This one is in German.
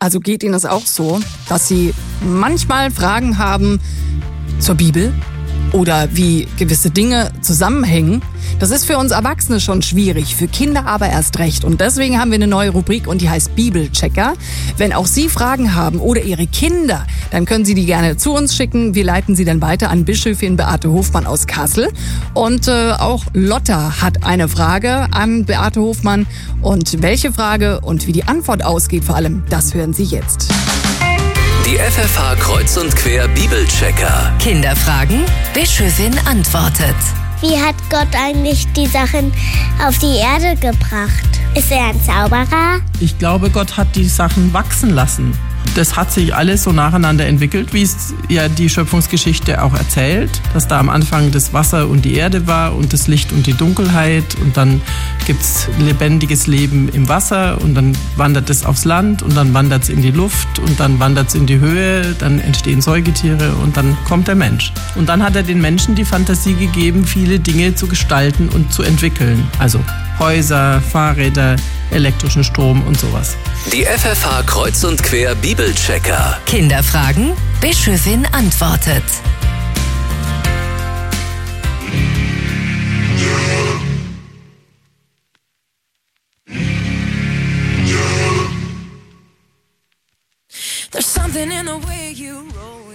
Also geht Ihnen das auch so, dass Sie manchmal Fragen haben zur Bibel oder wie gewisse Dinge zusammenhängen? Das ist für uns Erwachsene schon schwierig, für Kinder aber erst recht. Und deswegen haben wir eine neue Rubrik und die heißt Bibelchecker. Wenn auch Sie Fragen haben oder Ihre Kinder, dann können Sie die gerne zu uns schicken. Wir leiten sie dann weiter an Bischöfin Beate Hofmann aus Kassel. Und auch Lotta hat eine Frage an Beate Hofmann. Und welche Frage und wie die Antwort ausgeht vor allem, das hören Sie jetzt. Die FFH Kreuz und Quer Bibelchecker. Kinderfragen, Bischöfin antwortet. Wie hat Gott eigentlich die Sachen auf die Erde gebracht? Ist er ein Zauberer? Ich glaube, Gott hat die Sachen wachsen lassen. Das hat sich alles so nacheinander entwickelt, wie es ja die Schöpfungsgeschichte auch erzählt, dass da am Anfang das Wasser und die Erde war und das Licht und die Dunkelheit und dann gibt's lebendiges Leben im Wasser und dann wandert es aufs Land und dann wandert es in die Luft und dann wandert es in die Höhe, dann entstehen Säugetiere und dann kommt der Mensch. Und dann hat er den Menschen die Fantasie gegeben, viele Dinge zu gestalten und zu entwickeln. Also Häuser, Fahrräder, elektrischen Strom und sowas. Die FFH Kreuz und Quer Bibelchecker. Kinderfragen, Bischöfin antwortet. There's something in the way you roll.